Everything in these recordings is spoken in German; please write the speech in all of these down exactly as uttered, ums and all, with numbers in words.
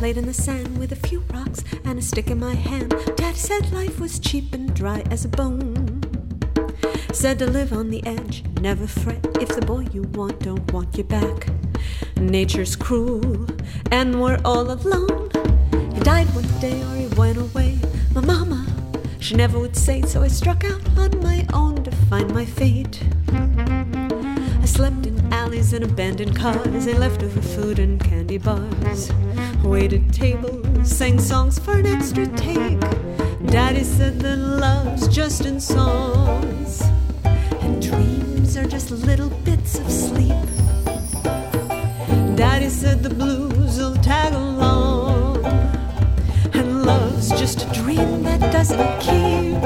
played in the sand with a few rocks and a stick in my hand. Daddy said life was cheap and dry as a bone. Said to live on the edge, never fret if the boy you want don't want you back. Nature's cruel and we're all alone. He died one day or he went away. My mama, she never would say, so I struck out on my own to find my fate. I slept in alleys and abandoned cars, ate leftover food and candy bars, waited tables, sang songs for an extra take. Daddy said that love's just in songs, and dreams are just little bits of sleep. Daddy said the blues will tag along, and love's just a dream that doesn't keep.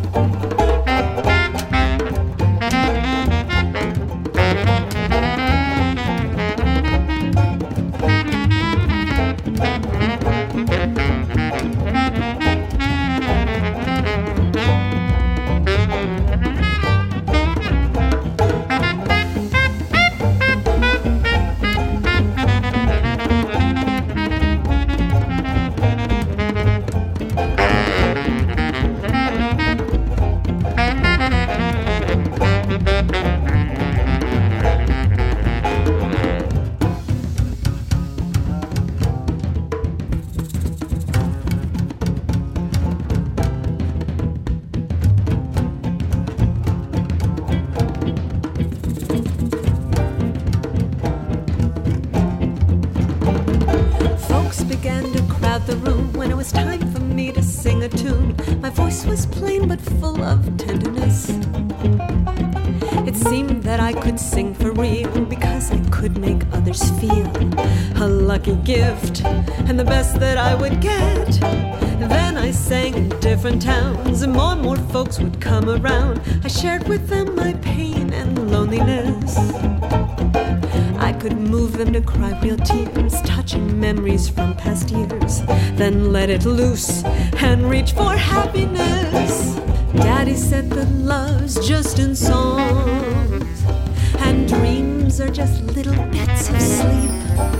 Gift and the best that I would get. Then I sang in different towns and more and more folks would come around. I shared with them my pain and loneliness. I could move them to cry real tears, touching memories from past years, then let it loose and reach for happiness. Daddy said that love's just in songs, and dreams are just little bits of sleep.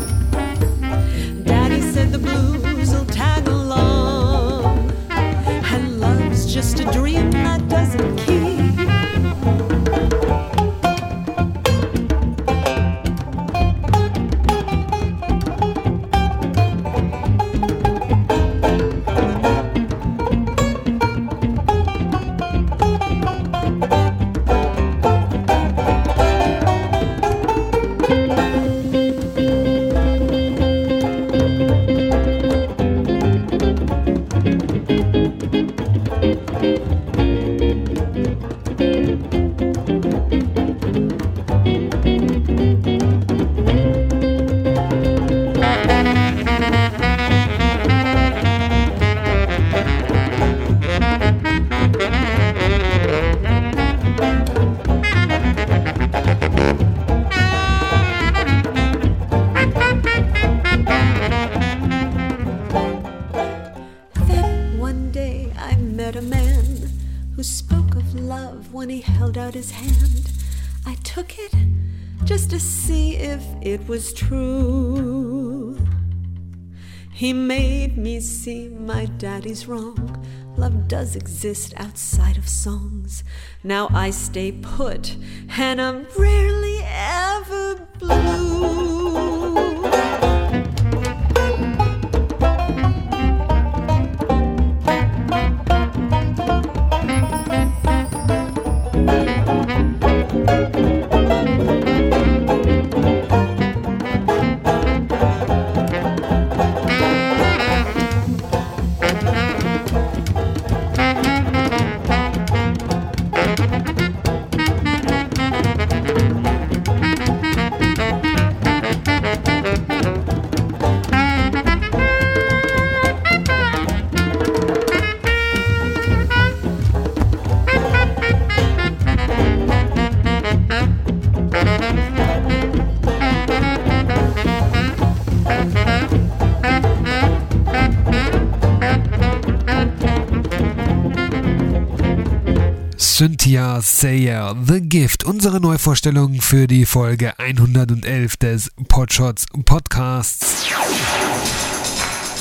Daddy said the blues will tag along, and love's just a dream that doesn't keep. It was true. He made me see my daddy's wrong. Love does exist outside of songs. Now I stay put and I'm rarely ever blue. Cynthia Sayer, The Gift, unsere Neuvorstellung für die Folge hundertelf des Podshots Podcasts.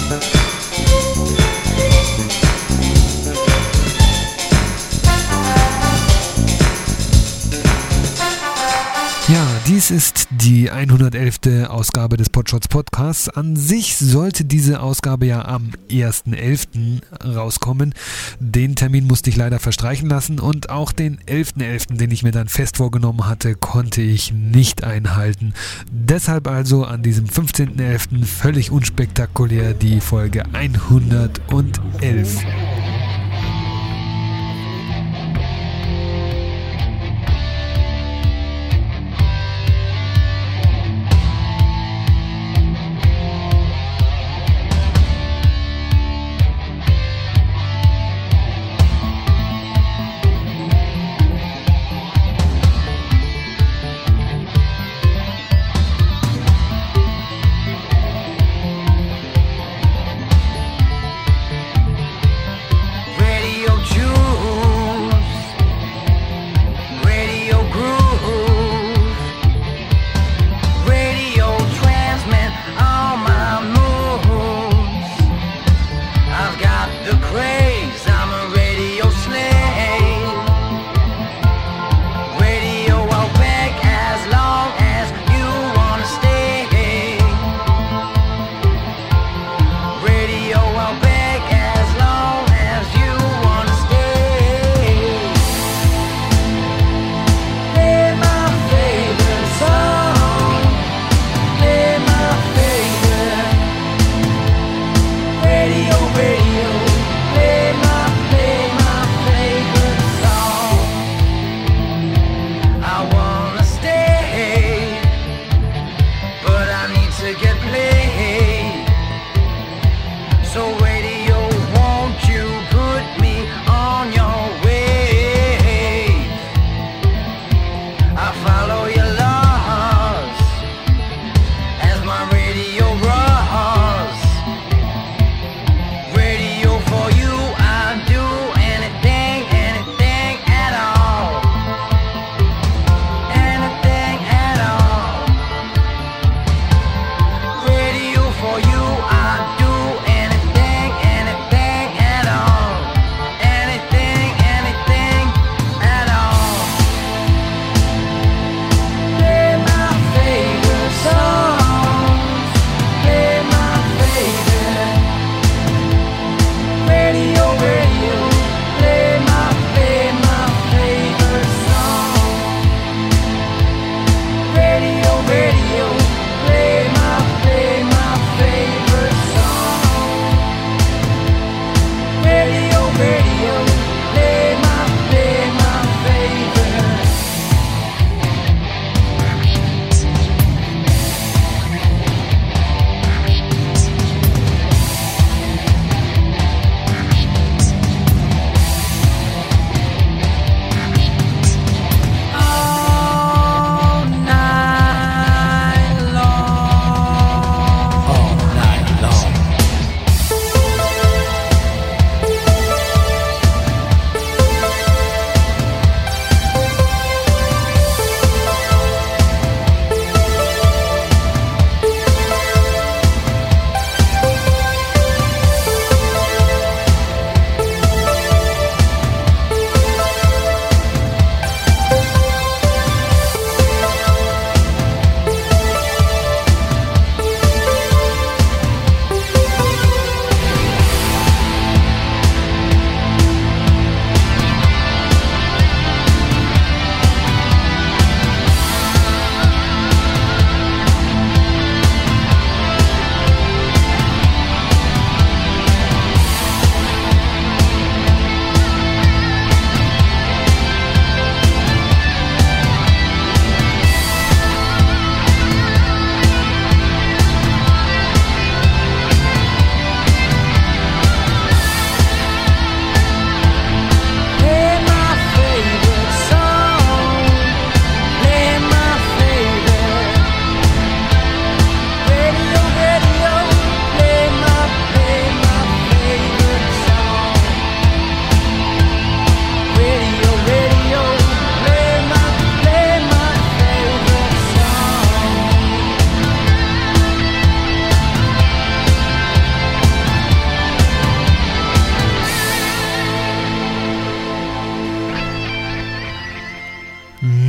Ja, dies ist die hundertelfte Ausgabe des Podshots Podcasts. An sich sollte diese Ausgabe ja am ersten elften rauskommen. Den Termin musste ich leider verstreichen lassen und auch den elften elften, den ich mir dann fest vorgenommen hatte, konnte ich nicht einhalten. Deshalb also an diesem fünfzehnten elften völlig unspektakulär die Folge hundertelf.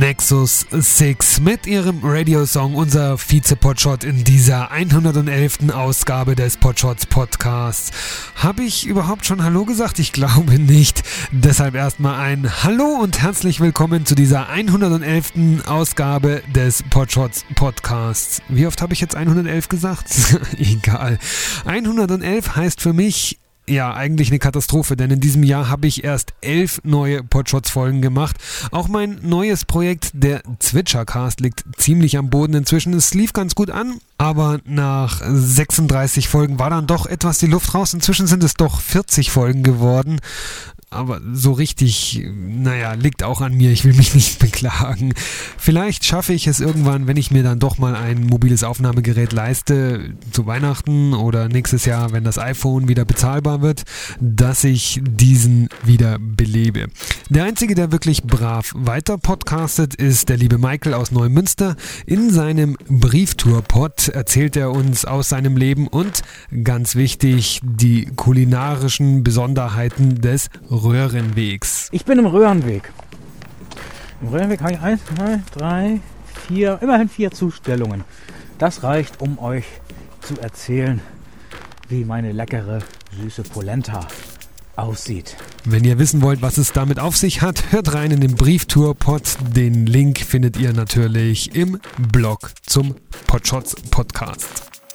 Nexus six mit ihrem Radiosong, unser Vize-Podshot in dieser hundertelften Ausgabe des Podshots Podcasts. Habe ich überhaupt schon Hallo gesagt? Ich glaube nicht. Deshalb erstmal ein Hallo und herzlich willkommen zu dieser hundertelften Ausgabe des Podshots Podcasts. Wie oft habe ich jetzt hundertelf gesagt? Egal. hundertelf heißt für mich ja, eigentlich eine Katastrophe, denn in diesem Jahr habe ich erst elf neue Podshots-Folgen gemacht. Auch mein neues Projekt, der Zwitschercast, liegt ziemlich am Boden inzwischen. Es lief ganz gut an, aber nach sechsunddreißig Folgen war dann doch etwas die Luft raus. Inzwischen sind es doch vierzig Folgen geworden. Aber so richtig, naja, liegt auch an mir, ich will mich nicht beklagen. Vielleicht schaffe ich es irgendwann, wenn ich mir dann doch mal ein mobiles Aufnahmegerät leiste, zu Weihnachten oder nächstes Jahr, wenn das iPhone wieder bezahlbar wird, dass ich diesen wieder belebe. Der Einzige, der wirklich brav weiter podcastet, ist der liebe Michael aus Neumünster. In seinem Brieftour-Pod erzählt er uns aus seinem Leben und, ganz wichtig, die kulinarischen Besonderheiten des Röhrenwegs. Ich bin im Röhrenweg. Im Röhrenweg habe ich eins, zwei, drei, vier, immerhin vier Zustellungen. Das reicht, um euch zu erzählen, wie meine leckere, süße Polenta aussieht. Wenn ihr wissen wollt, was es damit auf sich hat, hört rein in den Brieftour-Pod. Den Link findet ihr natürlich im Blog zum Podshots Podcast.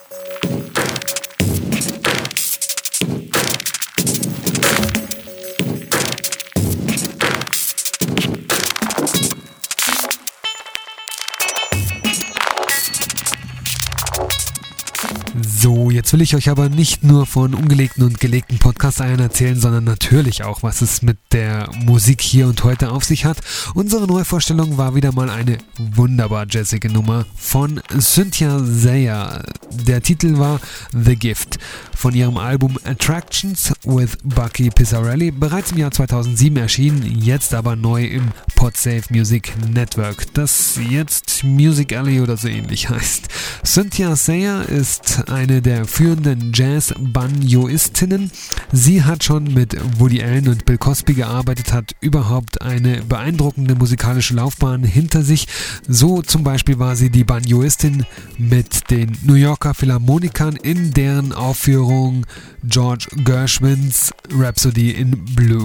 So, jetzt will ich euch aber nicht nur von ungelegten und gelegten Podcast-Eiern erzählen, sondern natürlich auch, was es mit der Musik hier und heute auf sich hat. Unsere Neuvorstellung war wieder mal eine wunderbar jazzige Nummer von Cynthia Zayer. Der Titel war The Gift von ihrem Album Attractions with Bucky Pizzarelli, bereits im Jahr zweitausendsieben erschienen, jetzt aber neu im Podsafe Music Network, das jetzt Music Alley oder so ähnlich heißt. Cynthia Zayer ist eine der führenden Jazz-Banjoistinnen. Sie hat schon mit Woody Allen und Bill Cosby gearbeitet, hat überhaupt eine beeindruckende musikalische Laufbahn hinter sich. So zum Beispiel war sie die Banjoistin mit den New Yorker Philharmonikern in deren Aufführung George Gershwins Rhapsody in Blue.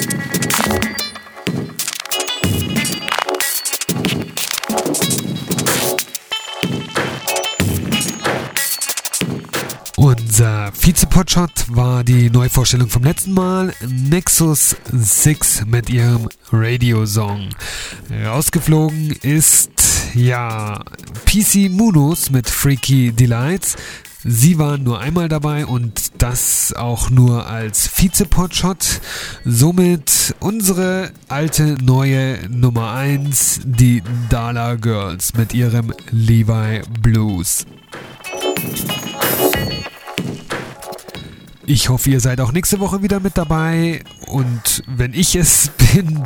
Unser Vize-Podshot war die Neuvorstellung vom letzten Mal, Nexus six mit ihrem Radiosong. Rausgeflogen ist, ja, P C Munoz mit Freaky Delights. Sie waren nur einmal dabei und das auch nur als Vize-Podshot. Somit unsere alte neue Nummer eins, die Dala Girls mit ihrem Levi Blues. Ich hoffe, ihr seid auch nächste Woche wieder mit dabei und wenn ich es bin,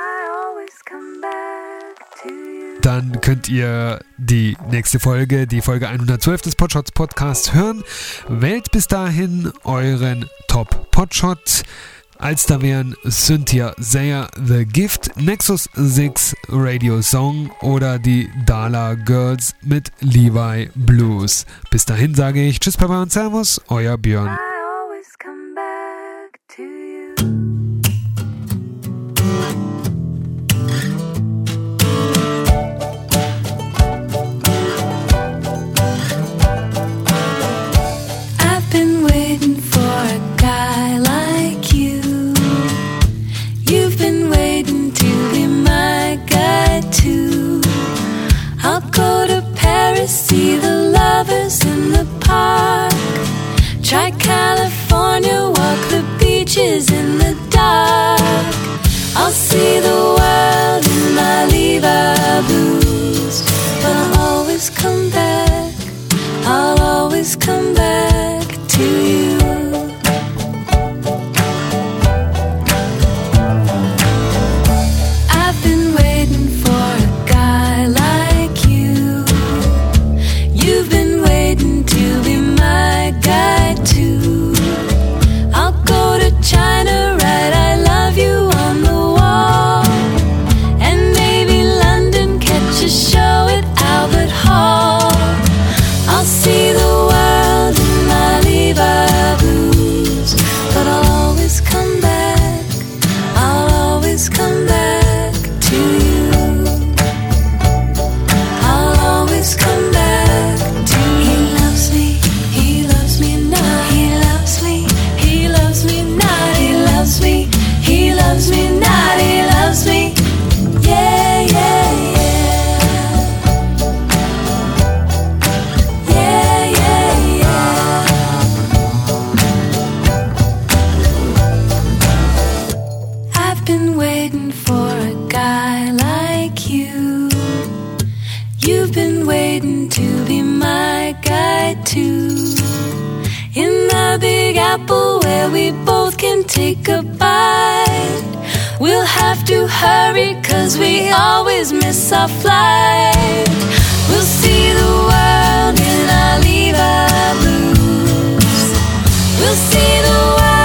dann könnt ihr die nächste Folge, die Folge hundertzwölf des Podshots Podcasts hören. Wählt bis dahin euren Top-Podshot. Als da wären Cynthia Zayer The Gift, Nexus six Radio Song oder die Dala Girls mit Levi Blues. Bis dahin sage ich Tschüss, Papa und Servus, euer Björn. See the lovers in the park. Try California. loves me, Noddy loves me. Yeah, yeah, yeah. Yeah, yeah, yeah. I've been waiting for a guy like you. You've been waiting to be my guy too. In the Big Apple where we both can take a bite. We'll have to hurry 'cause we always miss our flight. We'll see the world in our Levi blues. We'll see the world